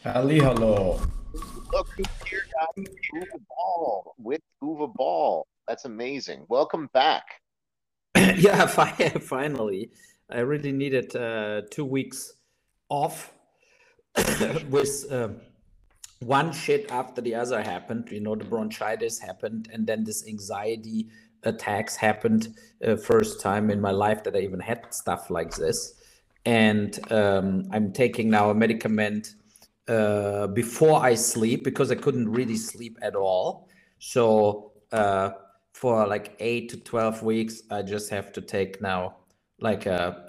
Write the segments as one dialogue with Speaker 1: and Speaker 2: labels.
Speaker 1: Ali, hello.
Speaker 2: Look who's here, guys. Uwe Ball with Uwe Ball. That's amazing. Welcome back.
Speaker 1: Yeah, finally. I really needed 2 weeks off with one shit after the other happened. The bronchitis happened, and then this anxiety attacks happened. First time in my life that I even had stuff like this. And I'm taking now a medicament before I sleep because I couldn't really sleep at all. So for like 8 to 12 weeks, I just have to take now like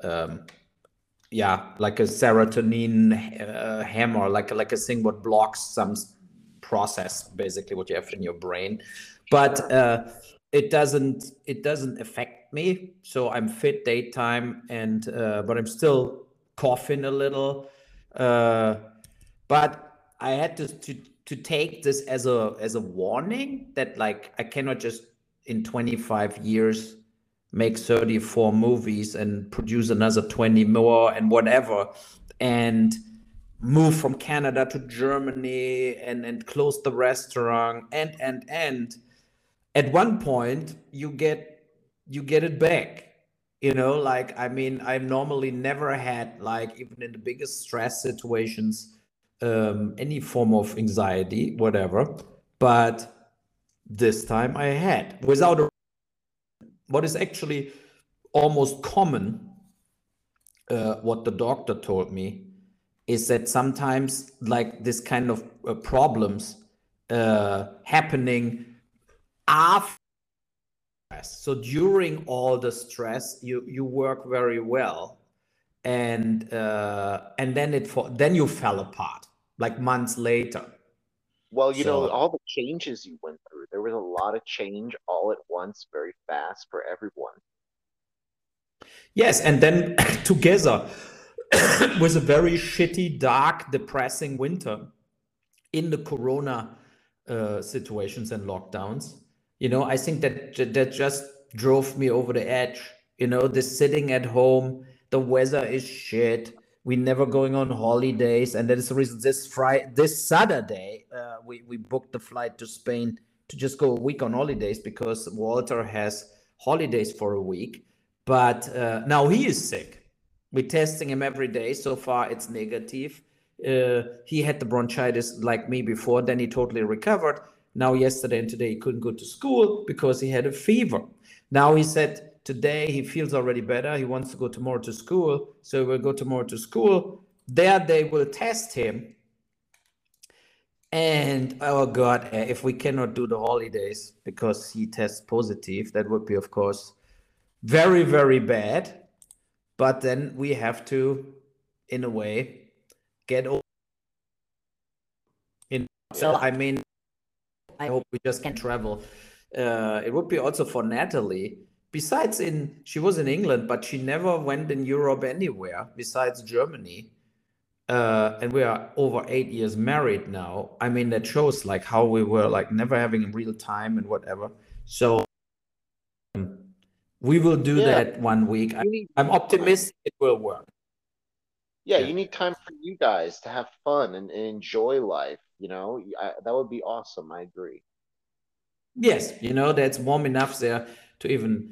Speaker 1: like a serotonin hammer, like a thing what blocks some process, basically what you have in your brain. But it doesn't affect me, so I'm fit daytime, and but I'm still coughing a little. Uh, but I had to take this as a warning that like I cannot just in 25 years make 34 movies and produce another 20 more and whatever, and move from Canada to Germany and close the restaurant and at one point you get it back. Like, I mean, I've normally never had, like, even in the biggest stress situations, any form of anxiety, whatever. But this time I had, without what is actually almost common. What the doctor told me is that sometimes, like, this kind of problems happening after stress. So during all the stress, you work very well, and then you fell apart like months later.
Speaker 2: Well,
Speaker 1: So
Speaker 2: all the changes you went through, there was a lot of change all at once, very fast for everyone.
Speaker 1: yes, and then together with a very shitty, dark, depressing winter in the corona situations and lockdowns. I think that just drove me over the edge. The sitting at home, the weather is shit. We never going on holidays, and that is the reason this Saturday, we booked the flight to Spain to just go a week on holidays because Walter has holidays for a week. But now he is sick. We're testing him every day. So far, it's negative. He had the bronchitis like me before. Then he totally recovered. Now, yesterday and today, he couldn't go to school because he had a fever. Now he said today he feels already better. He wants to go tomorrow to school. So we'll go tomorrow to school. There, they will test him. And oh God, if we cannot do the holidays because he tests positive, that would be, of course, very, very bad. But then we have to, in a way, get over in. So
Speaker 2: Yeah.
Speaker 1: I mean, I hope we just can travel. It would be also for Natalie. Besides, she was in England, but she never went in Europe anywhere besides Germany. And we are over 8 years married now. I mean, that shows like how we were like never having real time and whatever. So we will do
Speaker 2: Yeah.
Speaker 1: that one week.
Speaker 2: You need
Speaker 1: I'm
Speaker 2: time.
Speaker 1: optimistic it will work.
Speaker 2: Yeah,
Speaker 1: Yeah.
Speaker 2: you need time for you guys to have fun and enjoy life, that would be awesome. I agree.
Speaker 1: Yes, that's warm enough there to even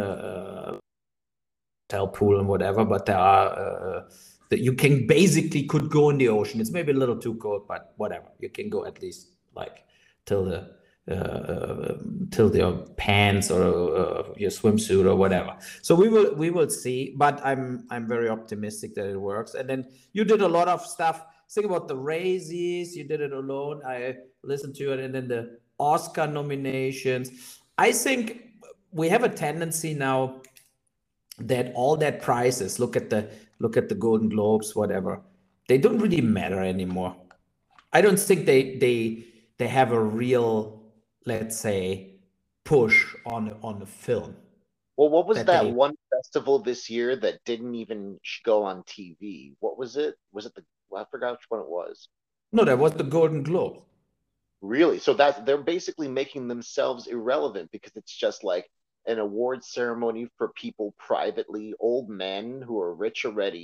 Speaker 1: tell pool and whatever. But there are that you can basically could go in the ocean. It's maybe a little too cold, but whatever. You can go at least like till the till your pants or your swimsuit or whatever. So we will see. But I'm very optimistic that it works. And then you did a lot of stuff. Think about the Raisies. You did it alone. I listened to it, and then the Oscar nominations. I think we have a tendency now that all that prizes, look at the Golden Globes, whatever, they don't really matter anymore. I don't think they have a real, let's say, push on the film
Speaker 2: Well, what was
Speaker 1: that
Speaker 2: that
Speaker 1: they.
Speaker 2: one festival this year that didn't even go on TV? What was it? Was it well, I forgot which one it was.
Speaker 1: No, that was the Golden Globes.
Speaker 2: Really? So that they're basically making themselves irrelevant because it's just like an award ceremony for people privately, old men who are rich already,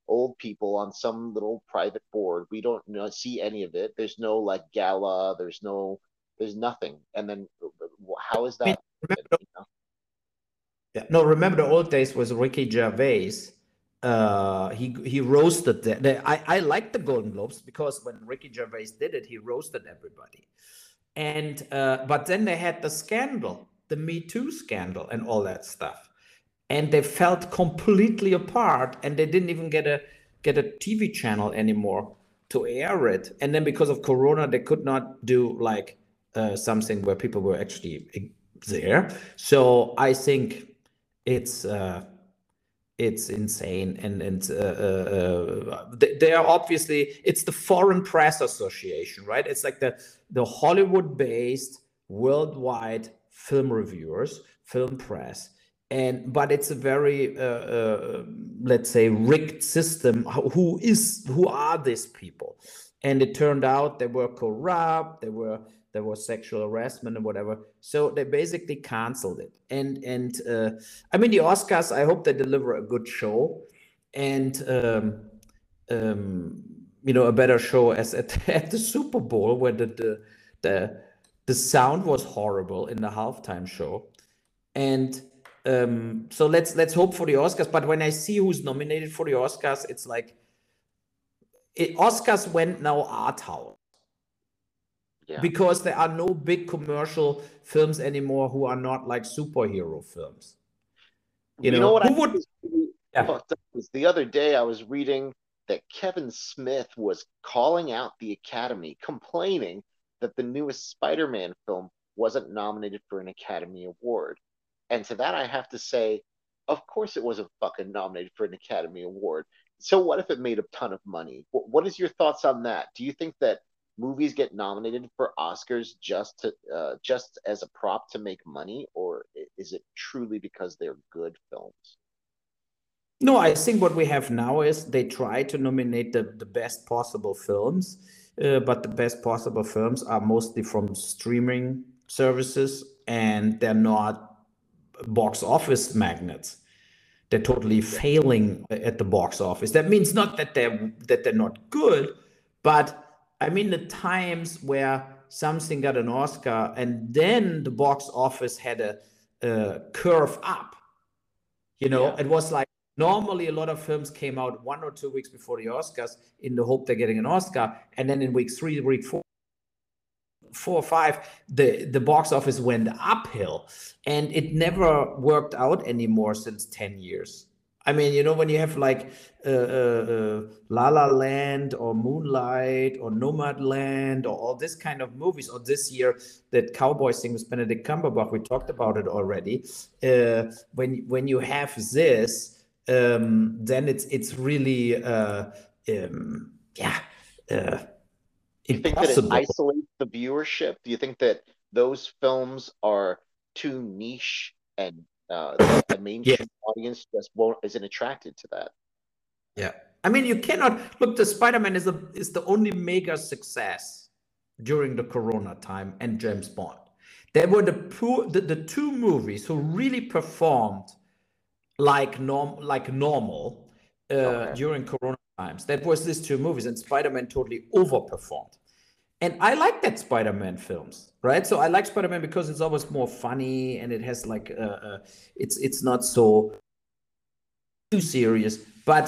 Speaker 2: old people on some little private board. We don't see any of it. There's no like gala. There's nothing. And then how is
Speaker 1: I mean,
Speaker 2: that?
Speaker 1: remember yeah, no, remember the old days was Ricky Gervais. He roasted I liked the Golden Globes because when Ricky Gervais did it, he roasted everybody. And but then they had the scandal, the Me Too scandal, and all that stuff, and they felt completely apart, and they didn't even get a TV channel anymore to air it. And then because of Corona, they could not do like something where people were actually there. So I think it's insane, and they are obviously, it's the Foreign Press Association, right? It's like the Hollywood-based worldwide film reviewers, film press, and but it's a very let's say rigged system. Who are these people? And it turned out they were corrupt. There was sexual harassment and whatever. So they basically canceled it. And I mean, the Oscars, I hope they deliver a good show, and a better show as at the Super Bowl, where the sound was horrible in the halftime show. And so let's hope for the Oscars. But when I see who's nominated for the Oscars, it's like Oscars went now art house. Yeah. Because there are no big commercial films anymore who are not like superhero films.
Speaker 2: You know what? Who would? Fucked up was the other day I was reading that Kevin Smith was calling out the Academy, complaining that the newest Spider-Man film wasn't nominated for an Academy Award. And to that, I have to say, of course it wasn't fucking nominated for an Academy Award. So what if it made a ton of money? What is your thoughts on that? Do you think that movies get nominated for Oscars just as a prop to make money, or is it truly because they're good films?
Speaker 1: No, I think what we have now is they try to nominate the best possible films, but the best possible films are mostly from streaming services, and they're not box office magnets. They're totally failing at the box office. That means not that they're not good, but I mean the times where something got an Oscar and then the box office had a curve up. It was like normally a lot of films came out 1 or 2 weeks before the Oscars in the hope they're getting an Oscar, and then in week 3, week 4 or 5, the box office went uphill, and it never worked out anymore since 10 years. I mean, when you have like La La Land or Moonlight or Nomadland or all this kind of movies, or this year that Cowboys thing with Benedict Cumberbatch, we talked about it already. When you have this, then it's really
Speaker 2: do you think that it isolates the viewership? Do you think that those films are too niche and that a mainstream audience just isn't attracted to that?
Speaker 1: Yeah, I mean, you cannot look. The Spider-Man is the only mega success during the Corona time, and James Bond. They were the two movies who really performed like normal during Corona times. That was these two movies, and Spider-Man totally overperformed. And I like that Spider-Man films, right? So I like Spider-Man because it's always more funny, and it has like it's not so too serious. But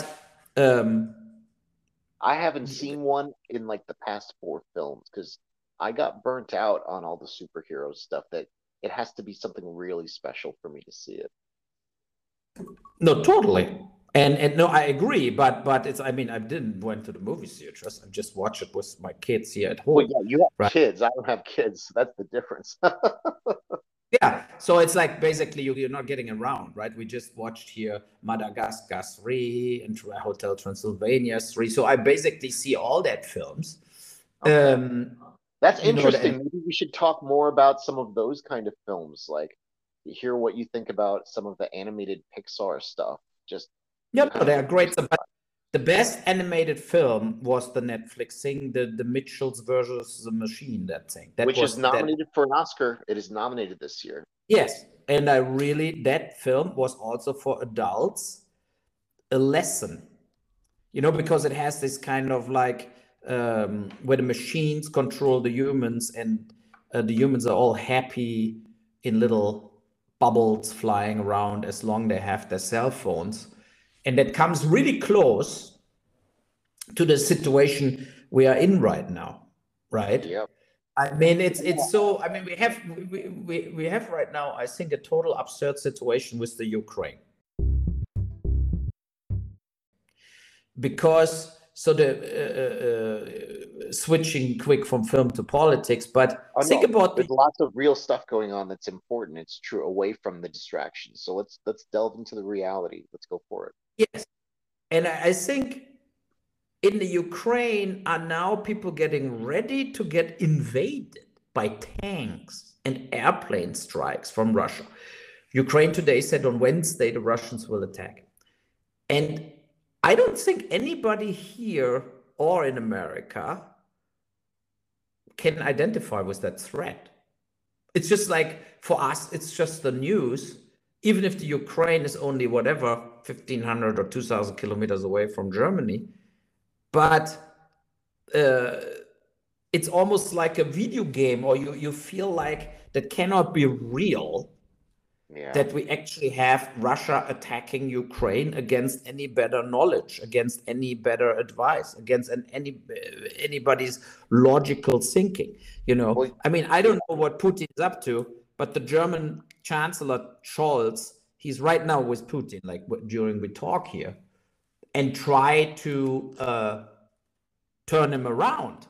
Speaker 2: I haven't seen one in like the past 4 films because I got burnt out on all the superhero stuff. That it has to be something really special for me to see it.
Speaker 1: No, totally. And no, I agree, but it's, I mean, I didn't went to the movie theaters. I just watched it with my kids here at home.
Speaker 2: Well, yeah, you have kids. I don't have kids. So that's the difference.
Speaker 1: Yeah, so it's like basically you're not getting around, right? We just watched here Madagascar 3 and Hotel Transylvania 3. So I basically see all that films.
Speaker 2: Okay. That's interesting. Maybe we should talk more about some of those kind of films, like hear what you think about some of the animated Pixar stuff.
Speaker 1: Yeah, they're great. But the best animated film was the Netflix thing, the Mitchells versus the Machine, that thing.
Speaker 2: Which is nominated for an Oscar. It is nominated this year.
Speaker 1: Yes, and that film was also for adults, a lesson. because it has this kind of like where the machines control the humans, and the humans are all happy in little bubbles flying around as long as they have their cell phones. And that comes really close to the situation we are in right now, right?
Speaker 2: Yep.
Speaker 1: I mean, it's so. I mean, we have right now, I think, a total absurd situation with the Ukraine, because so the switching quick from film to politics, but think about
Speaker 2: there's lots of real stuff going on that's important. It's true, away from the distractions. So let's delve into the reality. Let's go for it.
Speaker 1: Yes, and I think in the Ukraine are now people getting ready to get invaded by tanks and airplane strikes from Russia. Ukraine today said on Wednesday the Russians will attack. And I don't think anybody here or in America can identify with that threat. It's just like, for us, it's just the news. Even if the Ukraine is only whatever, 1,500 or 2,000 kilometers away from Germany, but it's almost like a video game, or you feel like that cannot be real.
Speaker 2: Yeah.
Speaker 1: That we actually have Russia attacking Ukraine against any better knowledge, against any better advice, against anybody's logical thinking. Well, I mean, I don't know what Putin is up to, but the German Chancellor Scholz, he's right now with Putin, like during we talk here, and try to turn him around.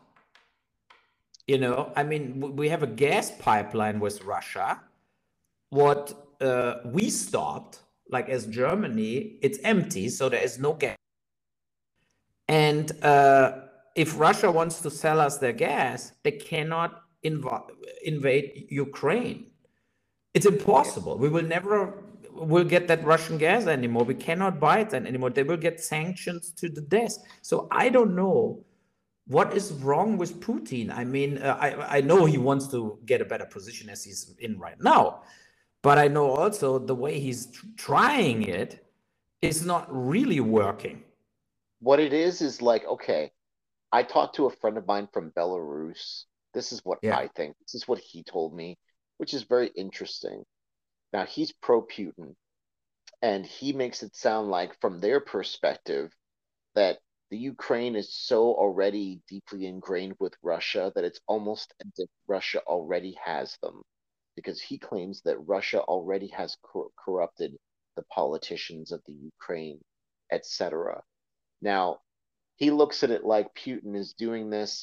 Speaker 1: I mean, we have a gas pipeline with Russia. What we stopped, like as Germany, it's empty, so there is no gas. And if Russia wants to sell us their gas, they cannot invade Ukraine. It's impossible. We will never get that Russian gas anymore. We cannot buy it then anymore. They will get sanctions to the death. So I don't know what is wrong with Putin. I mean, I know he wants to get a better position as he's in right now. But I know also the way he's trying it is not really working.
Speaker 2: What it is like, okay, I talked to a friend of mine from Belarus. This is what I think. This is what he told me, which is very interesting. Now, he's pro-Putin, and he makes it sound like, from their perspective, that the Ukraine is so already deeply ingrained with Russia that it's almost as if Russia already has them. Because he claims that Russia already has corrupted the politicians of the Ukraine, etc. Now, he looks at it like Putin is doing this.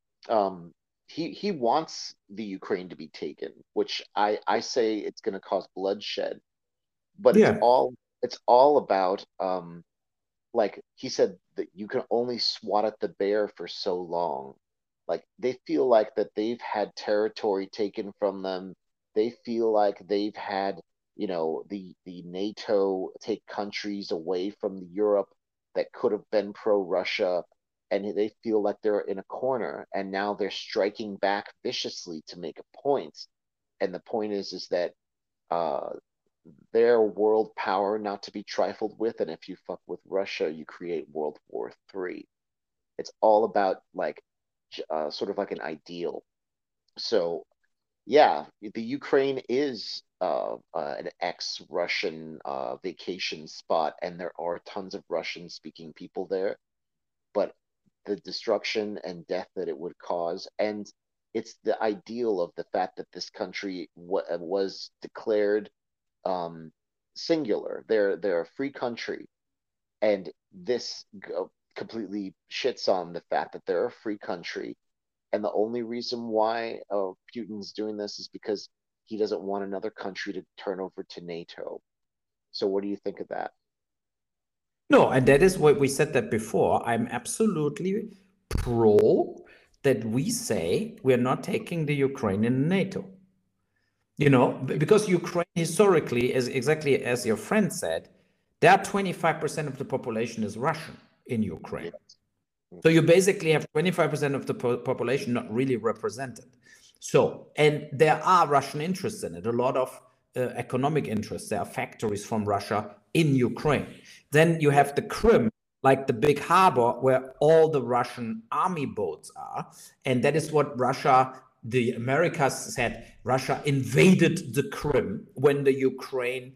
Speaker 2: He wants the Ukraine to be taken, which I say it's going to cause bloodshed. But it's all about, like he said, that you can only swat at the bear for so long. Like, they feel like that they've had territory taken from them. They feel like they've had, the NATO take countries away from Europe that could have been pro-Russia, and they feel like they're in a corner, and now they're striking back viciously to make a point. And the point is that they're world power not to be trifled with, and if you fuck with Russia, you create World War III. It's all about like sort of like an ideal. So yeah, the Ukraine is an ex-Russian vacation spot, and there are tons of Russian-speaking people there. But the destruction and death that it would cause, and it's the ideal of the fact that this country was declared singular. They're a free country, and this completely shits on the fact that they're a free country. And the only reason why Putin's doing this is because he doesn't want another country to turn over to NATO. So what do you think of that?
Speaker 1: No, and that is what we said that before. I'm absolutely pro that we say we're not taking the Ukraine in NATO. Because Ukraine historically, is exactly as your friend said, there are 25% of the population is Russian in Ukraine. Yes. So you basically have 25% of the population not really represented. So, and there are Russian interests in it, a lot of economic interests. There are factories from Russia in Ukraine. Then you have the Crimea, like the big harbor where all the Russian army boats are. And that is what the Americas said, Russia invaded the Crimea when the Ukraine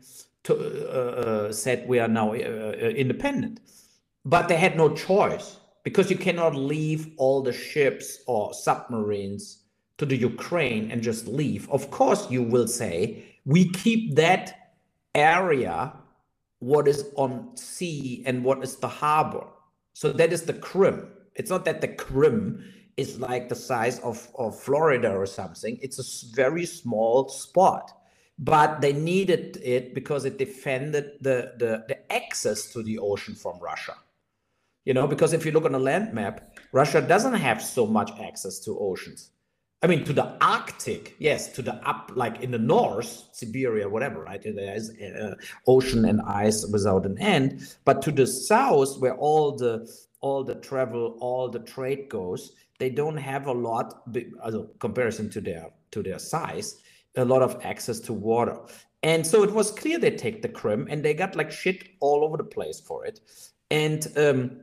Speaker 1: said we are now independent. But they had no choice, because you cannot leave all the ships or submarines to the Ukraine and just leave. Of course, you will say, we keep that area, what is on sea and what is the harbor. So that is the Crimea. It's not that the Crimea is like the size of Florida or something. It's a very small spot. But they needed it because it defended the access to the ocean from Russia. Because if you look on a land map, Russia doesn't have so much access to oceans. I mean, to the Arctic, yes, to the like in the north, Siberia, whatever, right? There is ocean and ice without an end. But to the south, where all the travel, all the trade goes, they don't have a lot, comparison to their size, a lot of access to water. And so it was clear they take the Crimea, and they got like shit all over the place for it. And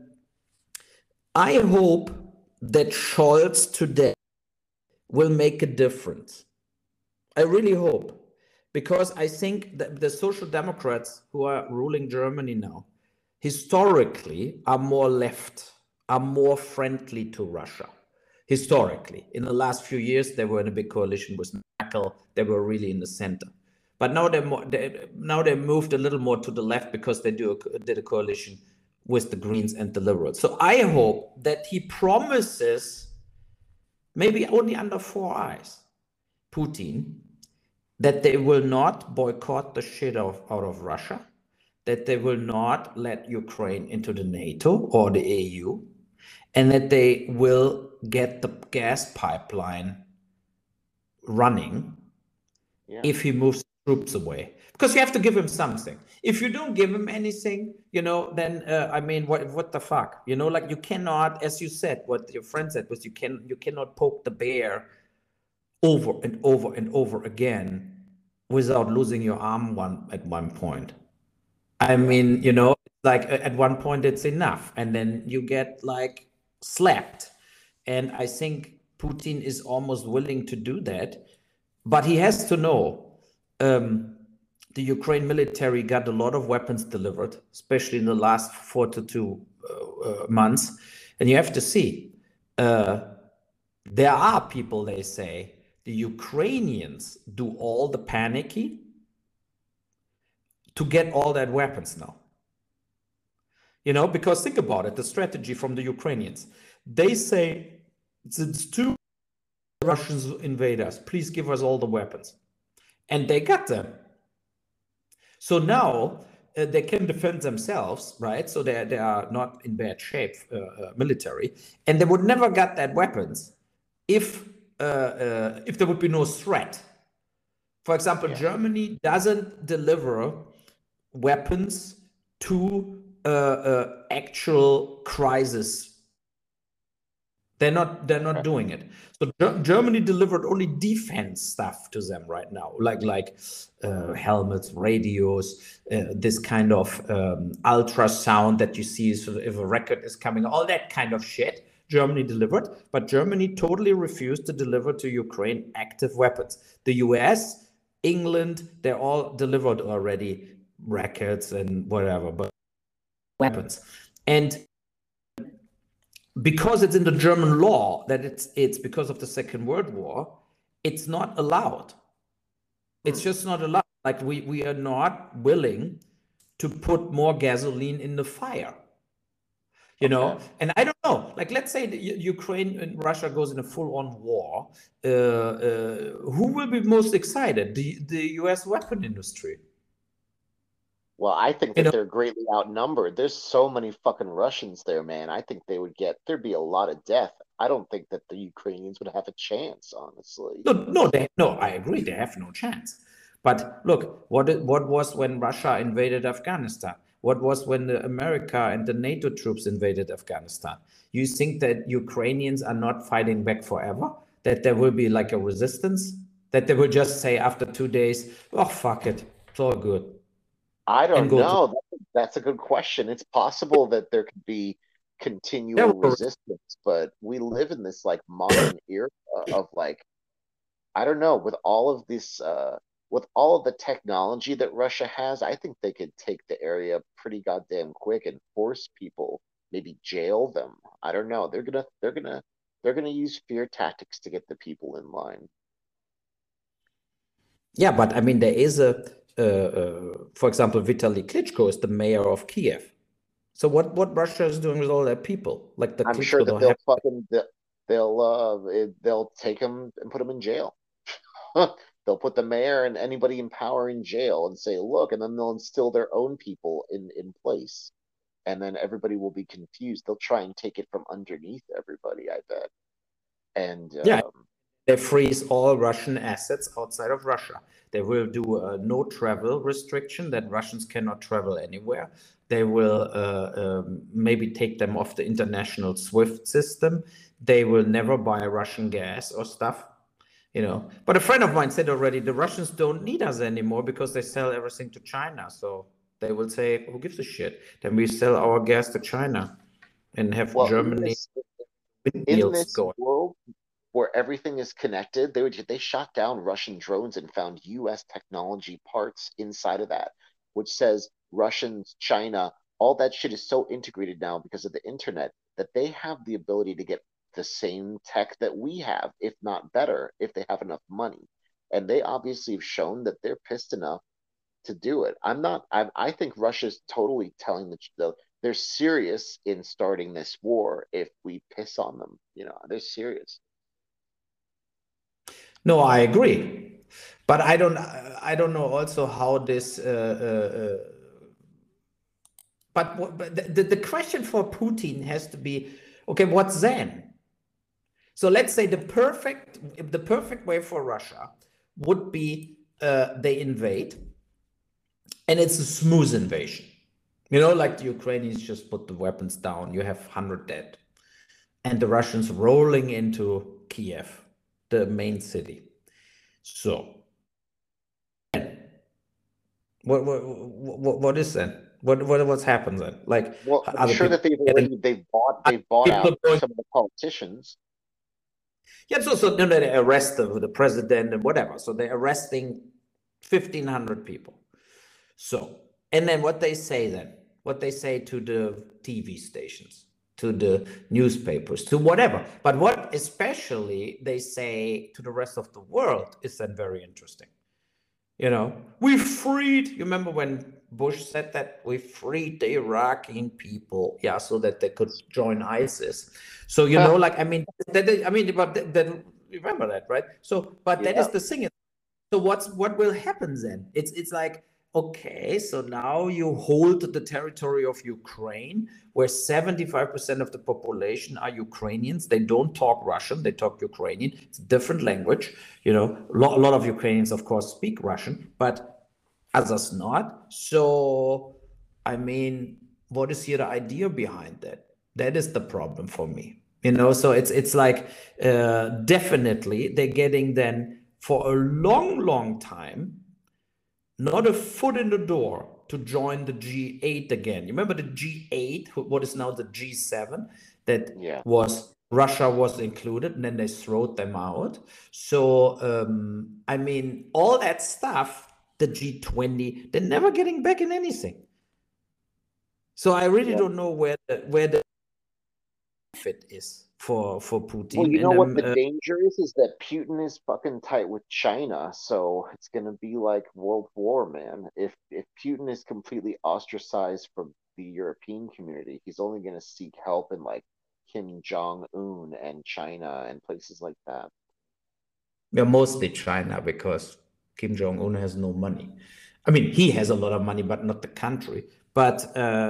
Speaker 1: I hope that Scholz today will make a difference. I really hope, because I think that the Social Democrats who are ruling Germany now, historically are more left, are more friendly to Russia. Historically, in the last few years, they were in a big coalition with Merkel. They were really in the center. But now they moved a little more to the left, because they did a coalition with the Greens and the Liberals. So I hope that he promises, maybe only under 4 eyes, Putin, that they will not boycott the shit out of Russia, that they will not let Ukraine into the NATO or the EU, and that they will get the gas pipeline running if he moves troops away. Because you have to give him something. If you don't give him anything, then I mean, what the fuck? Like, you cannot, as you said, what your friend said was, you cannot poke the bear over and over and over again without losing your arm at one point. I mean, like at one point it's enough, and then you get like slapped. And I think Putin is almost willing to do that, but he has to know the Ukraine military got a lot of weapons delivered, especially in the last 4 to 2 months. And you have to see, there are people, they say, the Ukrainians do all the panicking to get all that weapons now. Because think about it, the strategy from the Ukrainians. They say, it's too Russians invade us, please give us all the weapons. And they got them. So now they can defend themselves, right? So they are not in bad shape, military, and they would never get that weapons if there would be no threat. For example, Germany doesn't deliver weapons to actual crisis. They're not doing it. So Germany delivered only defense stuff to them right now, like helmets, radios, this kind of ultrasound that you see, so if a rocket is coming, all that kind of shit. Germany delivered, but Germany totally refused to deliver to Ukraine active weapons. The US, England, they all delivered already rockets and whatever, but weapons. And because it's in the German law that it's because of the Second World War, it's not allowed. It's just not allowed. Like we are not willing to put more gasoline in the fire. And I don't know, like, let's say Ukraine and Russia goes in a full-on war. Who will be most excited? The US weapon industry.
Speaker 2: Well, I think that they're greatly outnumbered. There's so many fucking Russians there, man. I think there'd be a lot of death. I don't think that the Ukrainians would have a chance, honestly.
Speaker 1: No, I agree. They have no chance. But look, what was when Russia invaded Afghanistan? What was when America and the NATO troops invaded Afghanistan? You think that Ukrainians are not fighting back forever? That there will be like a resistance? That they will just say after 2 days, oh, fuck it, it's all good?
Speaker 2: I don't know. That's a good question. It's possible that there could be continual resistance, but we live in this like modern era of like, I don't know, with all of this with all of the technology that Russia has, I think they could take the area pretty goddamn quick and force people, maybe jail them. I don't know. They're gonna use fear tactics to get the people in line.
Speaker 1: Yeah, but I mean, there is for example, Vitaly Klitschko is the mayor of Kiev. So what Russia is doing with all their people? Like the
Speaker 2: I'm
Speaker 1: Klitschko
Speaker 2: sure that
Speaker 1: don't have.
Speaker 2: they'll take him and put him in jail. They'll put the mayor and anybody in power in jail and say, look, and then they'll instill their own people in place. And then everybody will be confused. They'll try and take it from underneath everybody, I bet. And
Speaker 1: yeah, they freeze all Russian assets outside of Russia. They will do a no travel restriction that Russians cannot travel anywhere. They will maybe take them off the international SWIFT system. They will never buy Russian gas or stuff. You know, but a friend of mine said already the Russians don't need us anymore because they sell everything to China. So they will say, who gives a shit? Then we sell our gas to China and have Germany
Speaker 2: in this world where everything is connected. They shot down Russian drones and found US technology parts inside of that, which says Russians, China, all that shit is so integrated now because of the internet that they have the ability to get the same tech that we have, if not better, if they have enough money. And they obviously have shown that they're pissed enough to do it. I think Russia's totally telling they're serious in starting this war if we piss on them. You know, they're serious.
Speaker 1: No, I agree. But I don't know also how this but the question for Putin has to be, okay, what's then? So let's say the perfect way for Russia would be they invade, and it's a smooth invasion. You know, like the Ukrainians just put the weapons down, you have 100 dead, and the Russians rolling into Kiev, the main city. So, what is then? What's happened then? Like,
Speaker 2: well, I'm sure that they've bought out some of the politicians.
Speaker 1: Yeah, so no, they arrest the president and whatever. So they're arresting 1,500 people. So, and then what they say to the TV stations, to the newspapers, to whatever. But what especially they say to the rest of the world is then very interesting. You know, we freed, you remember when Bush said that we freed the Iraqi people, yeah, so that they could join ISIS. So, you know, like, I mean, but remember that, right? So, but that is the thing. So what will happen then? It's like, okay, so now you hold the territory of Ukraine, where 75% of the population are Ukrainians. They don't talk Russian, they talk Ukrainian. It's a different language. You know, a lot of Ukrainians, of course, speak Russian, but others not. So, I mean, what is here the idea behind that? That is the problem for me. You know, so it's like definitely they're getting then for a long time not a foot in the door to join the G8 again. You remember the G8, what is now the G7, that was Russia was included, and then they throwed them out. So, I mean, all that stuff, the G20, they're never getting back in anything. So I really don't know where the fit is for Putin.
Speaker 2: Well, you know what the danger is that Putin is fucking tight with China, so it's gonna be like World War, man. If Putin is completely ostracized from the European community, he's only gonna seek help in like Kim Jong-un and China and places like that.
Speaker 1: Yeah, mostly China, because Kim Jong-un has no money. I mean, he has a lot of money, but not the country. But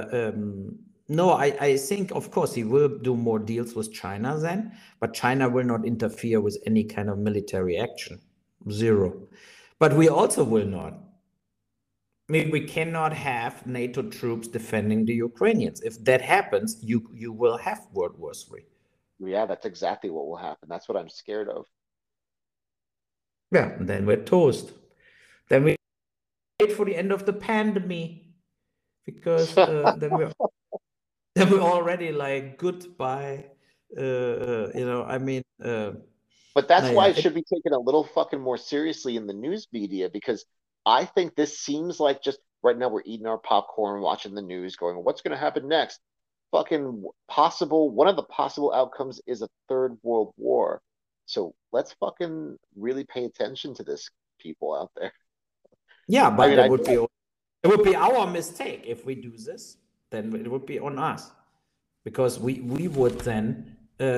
Speaker 1: no, I think, of course, he will do more deals with China then, but China will not interfere with any kind of military action. Zero. But we also will not. I mean, we cannot have NATO troops defending the Ukrainians. If that happens, you will have World War III.
Speaker 2: Yeah, that's exactly what will happen. That's what I'm scared of.
Speaker 1: Yeah, and then we're toast. Then we wait for the end of the pandemic. because then we're already like goodbye. I mean.
Speaker 2: But that's why it should be taken a little fucking more seriously in the news media, because I think this seems like just right now we're eating our popcorn, watching the news, going, what's going to happen next? Fucking one of the possible outcomes is a third world war. So let's fucking really pay attention to this, people out there.
Speaker 1: Yeah, but it would be our mistake if we do this. Then it would be on us, because we would then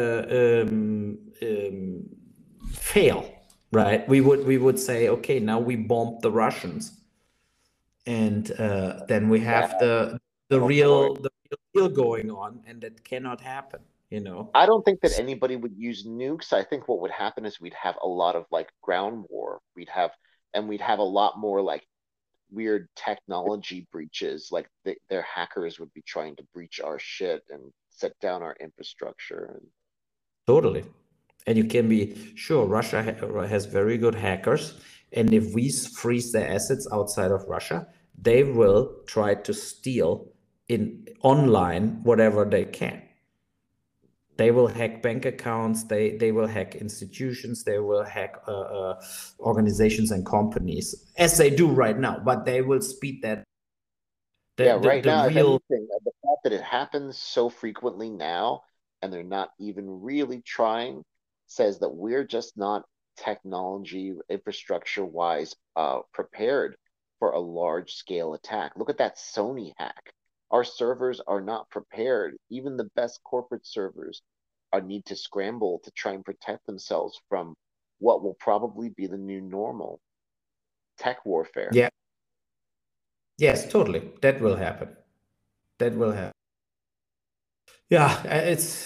Speaker 1: fail, right? We would say, okay, now we bombed the Russians, and then we have the real deal going on, and that cannot happen.
Speaker 2: I don't think that anybody would use nukes. I think what would happen is we'd have a lot of like ground war. We'd have a lot more like weird technology breaches. Like their hackers would be trying to breach our shit and set down our infrastructure.
Speaker 1: Totally. And you can be sure Russia has very good hackers. And if we freeze their assets outside of Russia, they will try to steal online whatever they can. They will hack bank accounts. They will hack institutions. They will hack organizations and companies, as they do right now. But they will speed that.
Speaker 2: Right now, if anything, the fact that it happens so frequently now, and they're not even really trying, says that we're just not technology infrastructure wise prepared for a large scale attack. Look at that Sony hack. Our servers are not prepared. Even the best corporate servers need to scramble to try and protect themselves from what will probably be the new normal, tech warfare.
Speaker 1: Yeah. Yes, totally. That will happen. That will happen. Yeah, it's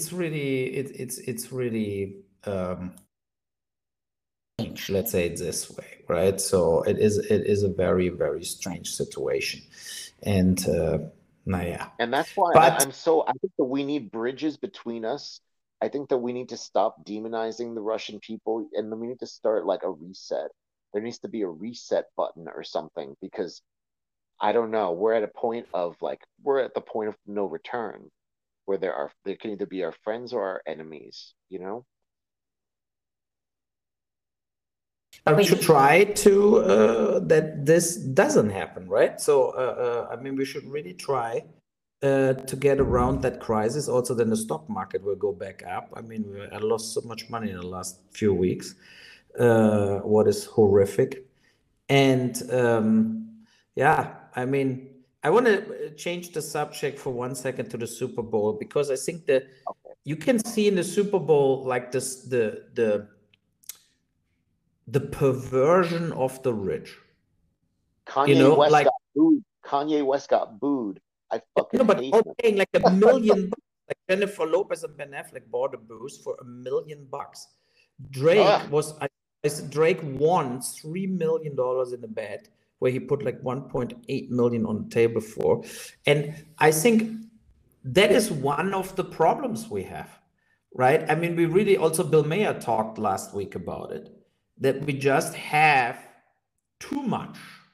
Speaker 1: really strange, let's say it this way, right? So it is a very, very strange situation. And
Speaker 2: and that's why I think that we need bridges between us. I think that we need to stop demonizing the Russian people, and then we need to start like a reset. There needs to be a reset button or something, because I don't know, we're at the point of no return, where there can either be our friends or our enemies,
Speaker 1: But we should try to that this doesn't happen, right? So I mean, we should really try to get around that crisis. Also, then the stock market will go back up. I mean, I lost so much money in the last few weeks, what is horrific. And yeah, I mean, I want to change the subject for 1 second to the Super Bowl, because I think that you can see in the Super Bowl like this the perversion of the rich.
Speaker 2: Kanye West got booed. I fucking hate him.
Speaker 1: Paying like $1 million. Like Jennifer Lopez and Ben Affleck bought a boost for $1 million. Drake won $3 million in a bet where he put like 1.8 million on the table for. And I think that is one of the problems we have, right? I mean, we really also, Bill Mayer talked last week about it, that we just have too much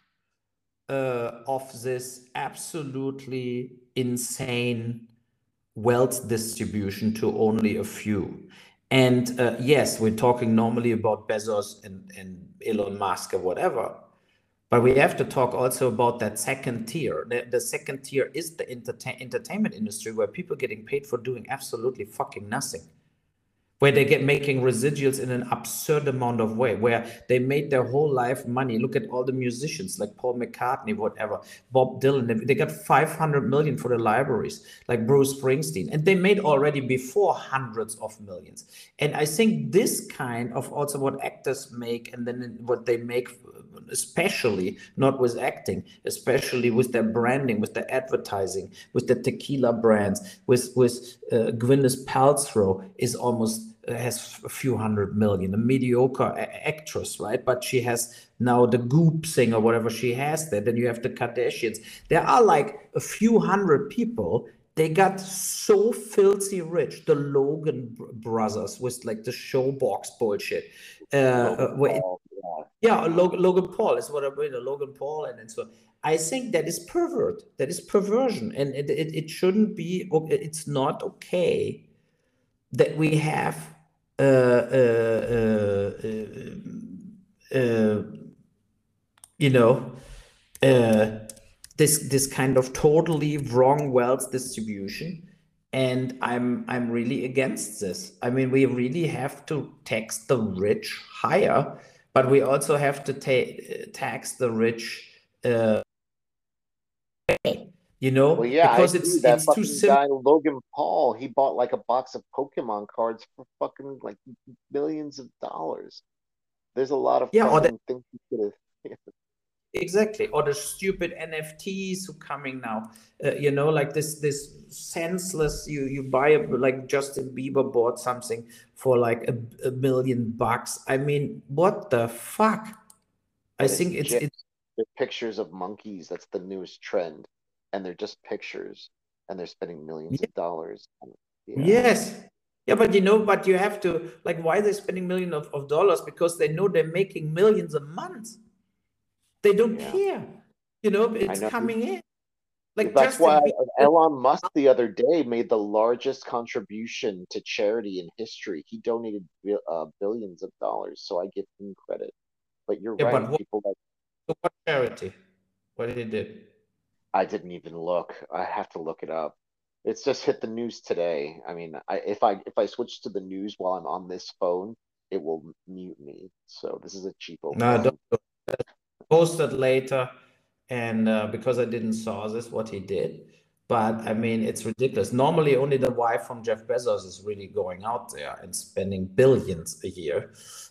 Speaker 1: of this absolutely insane wealth distribution to only a few. And yes, we're talking normally about Bezos and Elon Musk or whatever, but we have to talk also about that second tier. The second tier is the entertainment industry, where people are getting paid for doing absolutely fucking nothing, where they get making residuals in an absurd amount of way, where they made their whole life money. Look at all the musicians like Paul McCartney, whatever, Bob Dylan. They got 500 million for the libraries, like Bruce Springsteen, and they made already before hundreds of millions. And I think this kind of also what actors make, and then what they make, especially not with acting, especially with their branding, with their advertising, with the tequila brands, with Gwyneth Paltrow is almost has a few hundred million, a mediocre actress, right? But she has now the Goop thing or whatever she has there. Then you have the Kardashians. There are like a few hundred people. They got so filthy rich. The Logan brothers with like the Showbox bullshit. Logan Paul is what I mean, Logan Paul, and so I think that is perversion, and it shouldn't be. It's not okay that we have this kind of totally wrong wealth distribution. And I'm really against this. I mean, we really have to tax the rich higher, but we also have to tax the rich,
Speaker 2: Well, yeah,
Speaker 1: because
Speaker 2: it's too simple. Guy, Logan Paul, he bought like a box of Pokemon cards for fucking like millions of dollars. There's a lot of fucking things you could have.
Speaker 1: Exactly, or the stupid NFTs who coming now, like this senseless. You buy like Justin Bieber bought something for like $1 million. I mean, what the fuck? I think it's
Speaker 2: pictures of monkeys. That's the newest trend, and they're just pictures, and they're spending millions of dollars.
Speaker 1: Yes. Yeah, but but you have to, like, why are they spending millions of dollars? Because they know they're making millions a month. They don't care, it's coming in.
Speaker 2: Like that's why Elon Musk the other day made the largest contribution to charity in history. He donated billions of dollars, so I give him credit. But you're right.
Speaker 1: But what charity? What did he do?
Speaker 2: I didn't even look. I have to look it up. It's just hit the news today. I mean, if I switch to the news while I'm on this phone, it will mute me. So this is a cheapo.
Speaker 1: No, don't post it later, and because I didn't saw this what he did, but I mean it's ridiculous. Normally only the wife from Jeff Bezos is really going out there and spending billions a year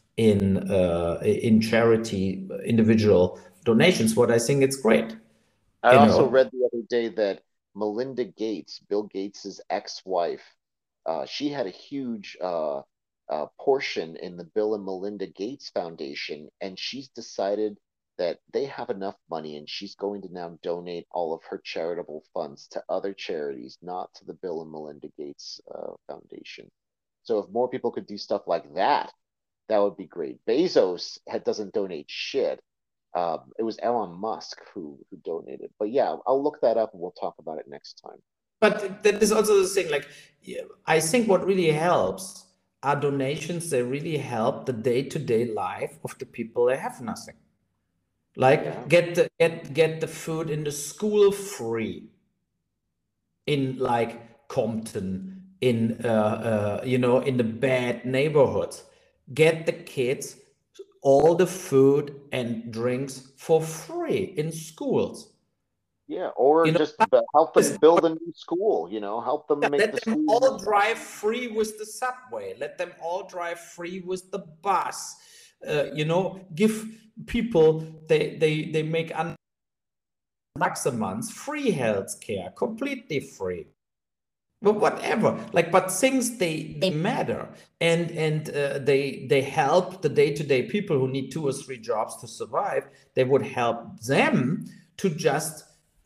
Speaker 1: in charity, individual donations. What I think it's great.
Speaker 2: I also read the other day that Melinda Gates, Bill Gates's ex-wife, she had a huge portion in the Bill and Melinda Gates Foundation, and she's decided that they have enough money and she's going to now donate all of her charitable funds to other charities, not to the Bill and Melinda Gates Foundation. So if more people could do stuff like that, that would be great. Bezos doesn't donate shit. It was Elon Musk who donated. But yeah, I'll look that up and we'll talk about it next time.
Speaker 1: But that is also the thing, like, I think what really helps are donations. They really help the day-to-day life of the people that have nothing. Like get the food in the school free in like Compton, in in the bad neighborhoods. Get the kids all the food and drinks for free in schools.
Speaker 2: Yeah, or just help them build a new school, help them make
Speaker 1: let them all drive free with the subway. Let them all drive free with the bus. Give people, they make $100 a month free health care, completely free. But whatever, but things they matter, and they help the day-to-day people who need 2 or 3 jobs to survive. They would help them to just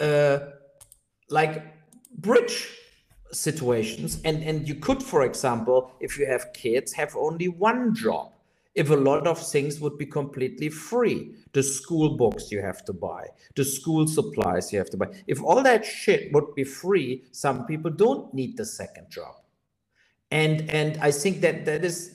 Speaker 1: bridge situations, and you could, for example, if you have kids, have only 1 job. If a lot of things would be completely free, the school books you have to buy, the school supplies you have to buy. If all that shit would be free, some people don't need the second job. And I think that is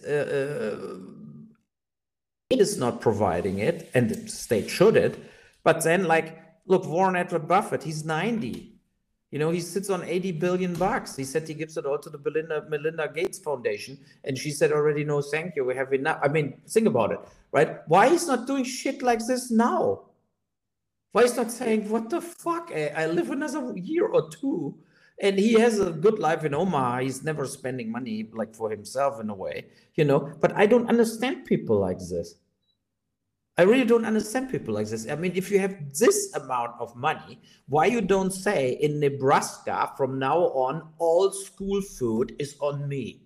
Speaker 1: it is not providing it, and the state should it. But then, look, Warren Edward Buffett, he's 90. He sits on $80 billion. He said he gives it all to the Melinda Gates Foundation. And she said already, no, thank you. We have enough. I mean, think about it, right? Why he's not doing shit like this now? Why he's not saying, what the fuck? I live another year or 2. And he has a good life in Omaha. He's never spending money for himself in a way, But I don't understand people like this. I really don't understand people like this. I mean, if you have this amount of money, why you don't say in Nebraska from now on, all school food is on me?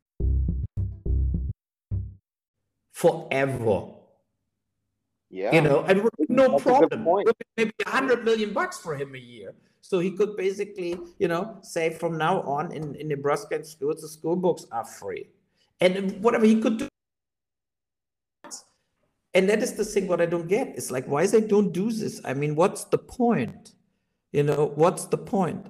Speaker 1: Forever.
Speaker 2: Yeah.
Speaker 1: And no problem. Maybe $100 million for him a year. So he could basically, say from now on in Nebraska in schools, the school books are free. And whatever he could do. And that is the thing what I don't get. It's like, why they don't do this? I mean, what's the point? What's the point?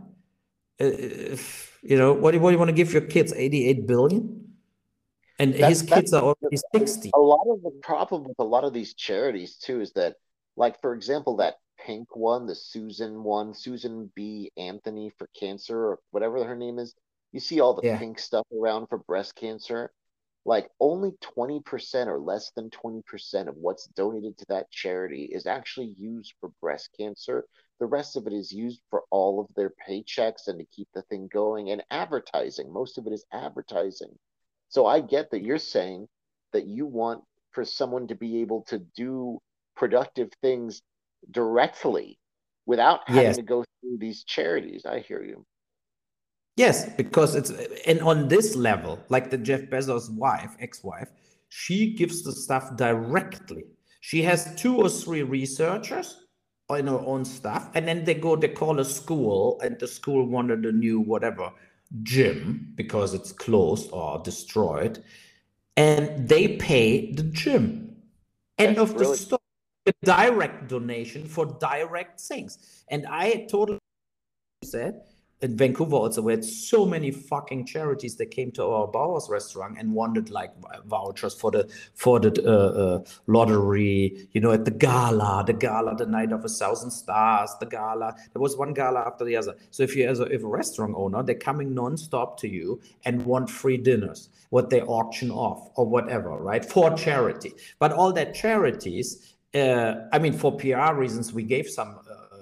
Speaker 1: What do you want to give your kids? 88 billion? And his kids are already 60.
Speaker 2: A lot of the problem with a lot of these charities too is that, like, for example, that pink one, the Susan B. Anthony for cancer, or whatever her name is. You see all the pink stuff around for breast cancer. Like, only 20% or less than 20% of what's donated to that charity is actually used for breast cancer. The rest of it is used for all of their paychecks and to keep the thing going, and advertising. Most of it is advertising. So I get that you're saying that you want for someone to be able to do productive things directly without having to go through these charities. I hear you.
Speaker 1: Yes, because and on this level, like the Jeff Bezos ex-wife, she gives the stuff directly. She has 2 or 3 researchers in her own stuff, and then they call a school, and the school wanted a new whatever gym because it's closed or destroyed, and they pay the gym. End of the story. A direct donation for direct things. And I totally said in Vancouver also, we had so many fucking charities that came to our Bauhaus restaurant and wanted like vouchers for the lottery, at the gala, the night of 1,000 stars, the gala. There was one gala after the other. So if a restaurant owner, they're coming nonstop to you and want free dinners, what they auction off or whatever, right? For charity. But all that charities, for PR reasons, we gave some.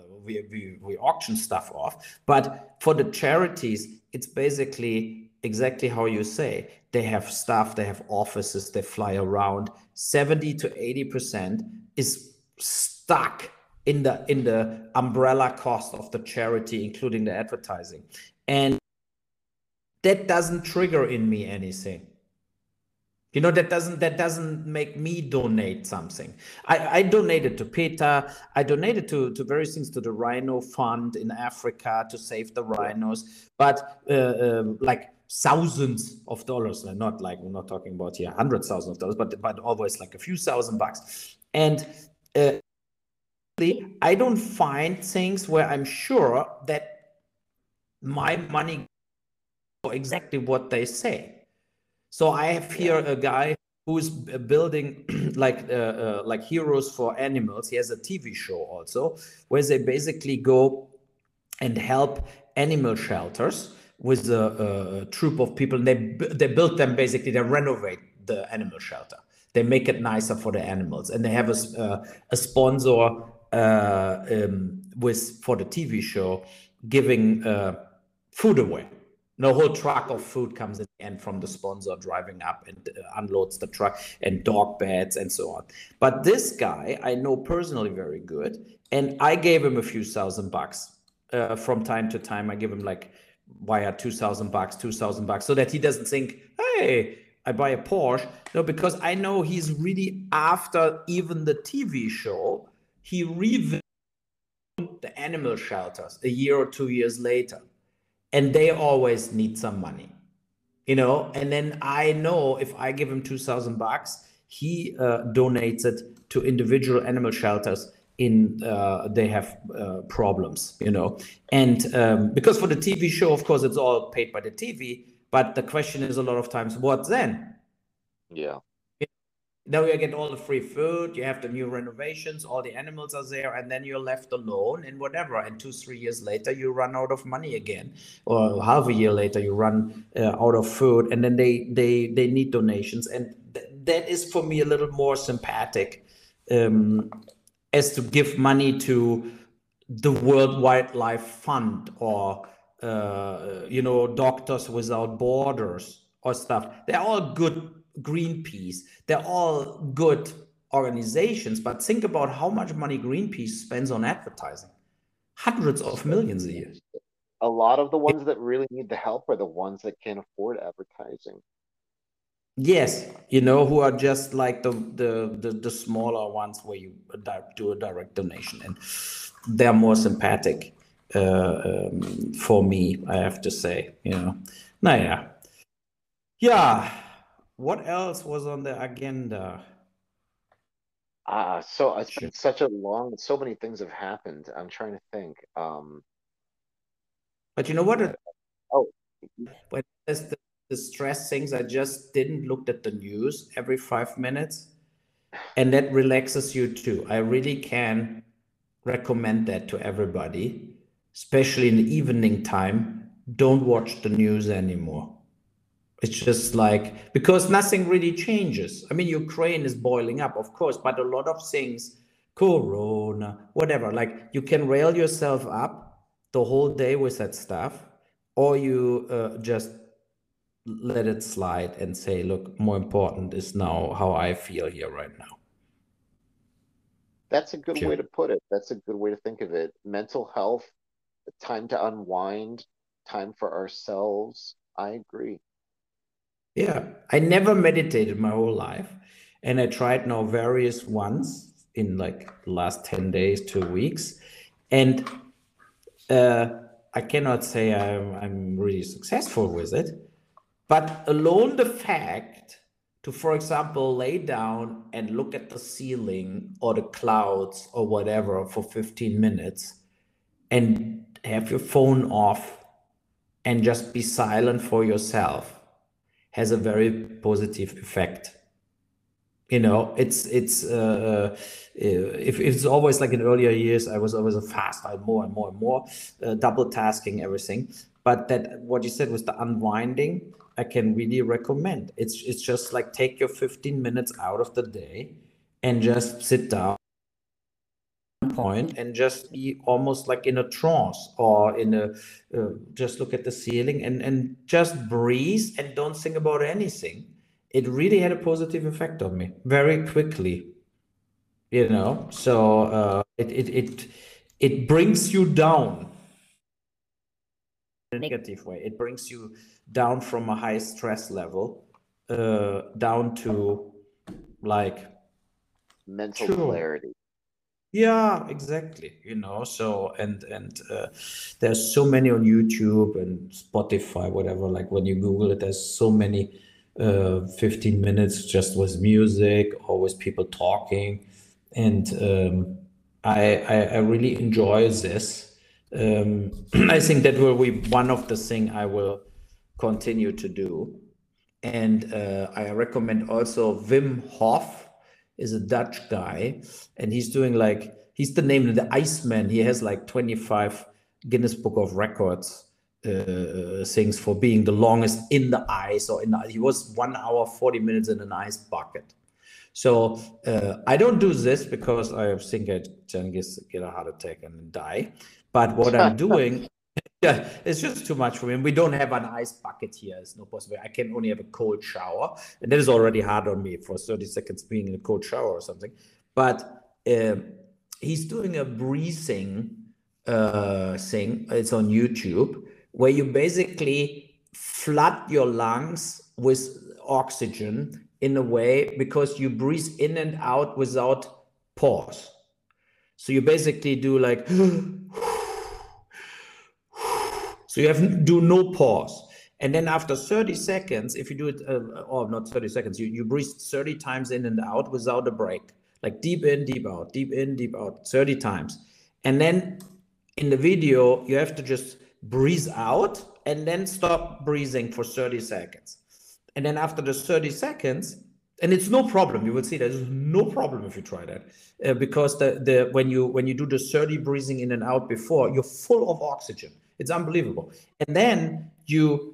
Speaker 1: We auction stuff off, but for the charities, it's basically exactly how you say. They have staff, they have offices, they fly around. 70 to 80% is stuck in the umbrella cost of the charity, including the advertising, and that doesn't trigger in me anything. That doesn't make me donate something. I donated to PETA. I donated to various things, to the Rhino Fund in Africa to save the rhinos, but like thousands of dollars. Not like, we're not talking about here hundreds of thousands of dollars, but always like a few $1,000s. And I don't find things where I'm sure that my money for exactly what they say. So I have here a guy who's building like Heroes for Animals. He has a TV show also where they basically go and help animal shelters with a troop of people. And they build them, basically they renovate the animal shelter. They make it nicer for the animals, and they have a sponsor for the TV show giving food away. The whole truck of food comes in the end from the sponsor driving up and unloads the truck, and dog beds and so on. But this guy I know personally very good, and I gave him a few $1,000 from time to time. I give him like wire $2,000, so that he doesn't think, hey, I buy a Porsche. No, because I know he's really after even the TV show. He revamped the animal shelters a year or 2 years later. And they always need some money, and then I know if I give him $2,000, he donates it to individual animal shelters they have problems, and because for the TV show, of course, it's all paid by the TV, but the question is a lot of times, what then?
Speaker 2: Yeah.
Speaker 1: Now you get all the free food, you have the new renovations, all the animals are there, and then you're left alone and whatever. And 2-3 years later, you run out of money again, or half a year later, you run out of food, and then they need donations. And that is for me a little more sympathetic, as to give money to the World Wildlife Fund or Doctors Without Borders or stuff. They're all good. Greenpeace, they're all good organizations, but think about how much money Greenpeace spends on advertising. Hundreds of millions a year.
Speaker 2: A lot of the ones that really need the help are the ones that can't afford advertising.
Speaker 1: Yes, who are just like the smaller ones where you do a direct donation, and they're more sympathetic for me, I have to say. Yeah. What else was on the agenda?
Speaker 2: So it's been such a long, so many things have happened. I'm trying to think.
Speaker 1: But you know what?
Speaker 2: Oh,
Speaker 1: when there's the stress things, I just didn't look at the news every 5 minutes, and that relaxes you too. I really can recommend that to everybody, especially in the evening time. Don't watch the news anymore. It's just like, because nothing really changes. I mean, Ukraine is boiling up, of course, but a lot of things, Corona, whatever, like you can rail yourself up the whole day with that stuff, or you just let it slide and say, look, more important is now how I feel here right now.
Speaker 2: That's a good way to put it. That's a good way to think of it. Mental health, time to unwind, time for ourselves. I agree.
Speaker 1: Yeah, I never meditated my whole life. And I tried now various ones in like the last 10 days, 2 weeks. And I cannot say I'm really successful with it. But alone the fact to, for example, lay down and look at the ceiling or the clouds or whatever for 15 minutes and have your phone off and just be silent for yourself has a very positive effect. You know, if it's always like in earlier years, I was always a fast, more and more and more, double tasking everything. But that what you said was the unwinding, I can really recommend. It's just like take your 15 minutes out of the day and just sit down point and just be almost like in a trance or in a just look at the ceiling and just breathe and don't think about anything. It really had a positive effect on me very quickly, you know. So it brings you down in a negative way. It brings you down from a high stress level down to like
Speaker 2: mental clarity.
Speaker 1: Yeah, exactly. You know, so and there's so many on YouTube and Spotify, whatever. Like when you Google it, there's so many 15 minutes just with music or with people talking, and I really enjoy this. I think that will be one of the things I will continue to do, and I recommend also Wim Hof is a Dutch guy, and he's doing like, he's the name of the Iceman. He has like 25 Guinness Book of Records things for being the longest in the ice, or he was 1 hour 40 minutes in an ice bucket. So I don't do this because I think I can get a heart attack and die. But what I'm doing, yeah, it's just too much for me. We don't have an ice bucket here. It's no possible. I can only have a cold shower, and that is already hard on me for 30 seconds being in a cold shower or something. But he's doing a breathing thing. It's on YouTube, where you basically flood your lungs with oxygen in a way, because you breathe in and out without pause. So you basically do like so you do no pause. And then after 30 seconds, if you do it, or not 30 seconds, you breathe 30 times in and out without a break. Like deep in, deep out, deep in, deep out, 30 times. And then in the video, you have to just breathe out and then stop breathing for 30 seconds. And then after the 30 seconds, and it's no problem, you will see there's no problem if you try that, because when you do the 30 breathing in and out before, you're full of oxygen. It's unbelievable. And then you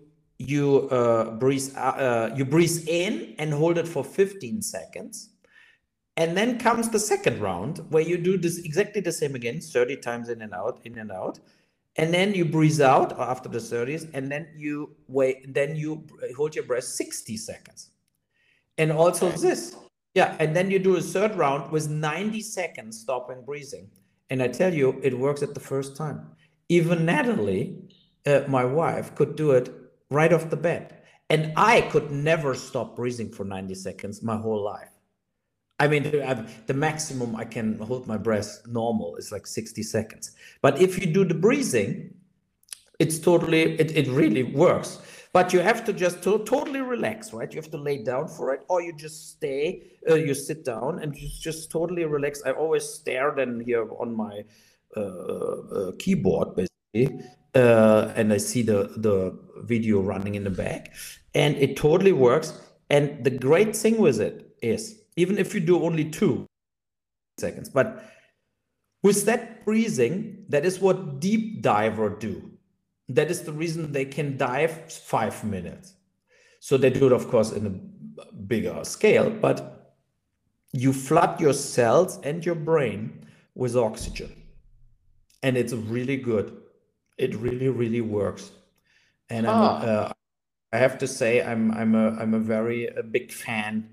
Speaker 1: breathe in and hold it for 15 seconds. And then comes the second round, where you do this exactly the same again, 30 times in and out, in and out. And then you breathe out after the 30s, and then you wait, then you hold your breath 60 seconds. And also this. Yeah, and then you do a third round with 90 seconds stopping breathing. And I tell you, it works at the first time. Even Natalie, my wife, could do it right off the bat. And I could never stop breathing for 90 seconds my whole life. I mean, the maximum I can hold my breath normal is like 60 seconds. But if you do the breathing, it's totally, it really works. But you have to just totally relax, right? You have to lay down for it, or you just stay, you sit down and you just totally relax. I always stare then here on my keyboard, basically, and I see the video running in the back, and it totally works. And the great thing with it is, even if you do only 2 seconds, but with that breathing, that is what deep diver do. That is the reason they can dive 5 minutes. So they do it, of course, in a bigger scale, but you flood your cells and your brain with oxygen. And it's really good. It really, really works. And I have to say, I'm a very big fan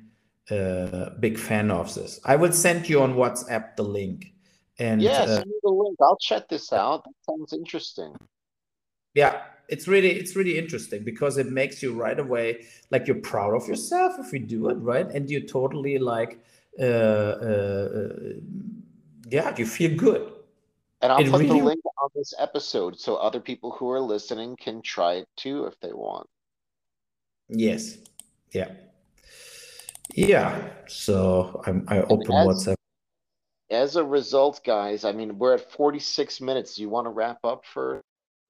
Speaker 1: of this. I will send you on WhatsApp the link. And
Speaker 2: yeah, send me the link. I'll check this out. That sounds interesting.
Speaker 1: Yeah, it's really interesting because it makes you right away, like, you're proud of yourself if you do it, right? And you totally like, yeah, you feel good.
Speaker 2: And I'll put the link on this episode so other people who are listening can try it too if they want.
Speaker 1: Yes. Yeah. Yeah. So I open WhatsApp.
Speaker 2: As a result, guys, I mean, we're at 46 minutes. Do you want to wrap up for?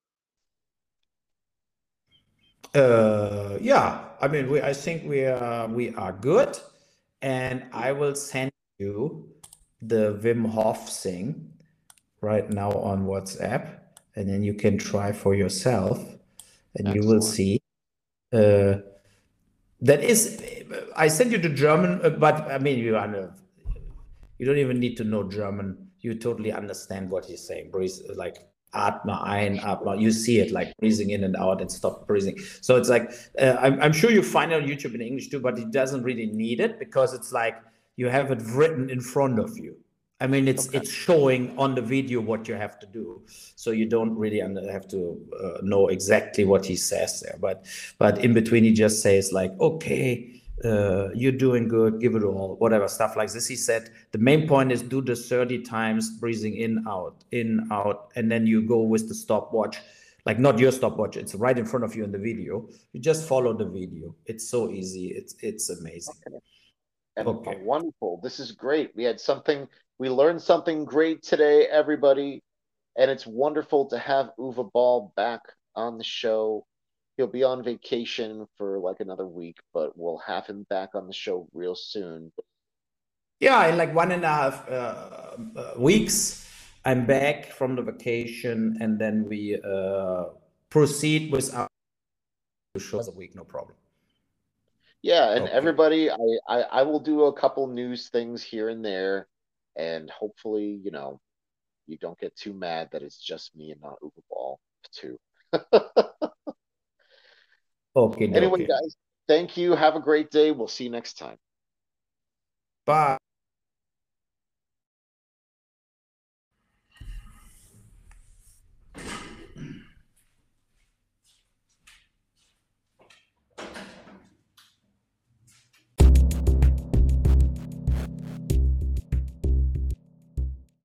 Speaker 1: Yeah. I mean, I think we are good, and I will send you the Wim Hof thing right now on WhatsApp, and then you can try for yourself, and Excellent. You will see. That is, I sent you the German, but I mean, you don't even need to know German. You totally understand what he's saying. Breathe, like atme ein, atme. You see it, like breathing in and out and stop breathing. So it's like, I'm sure you find it on YouTube in English too, but it doesn't really need it because it's like you have it written in front of you. I mean, it's showing on the video what you have to do, so you don't really have to know exactly what he says there. But in between, he just says like, "Okay, you're doing good. Give it all." Whatever stuff like this. He said the main point is do the 30 times breathing in, out, and then you go with the stopwatch. Like, not your stopwatch; it's right in front of you in the video. You just follow the video. It's so easy. It's amazing.
Speaker 2: Okay. Wonderful. This is great. We learned something great today, everybody. And it's wonderful to have Uwe Ball back on the show. He'll be on vacation for like another week, but we'll have him back on the show real soon.
Speaker 1: Yeah, in like 1.5 weeks, I'm back from the vacation, and then we proceed with our shows a week, no problem.
Speaker 2: Yeah, and everybody, I will do a couple news things here and there, and hopefully, you don't get too mad that it's just me and not Uwe Ball too.
Speaker 1: Okay.
Speaker 2: Anyway, guys, thank you. Have a great day. We'll see you next time.
Speaker 1: Bye.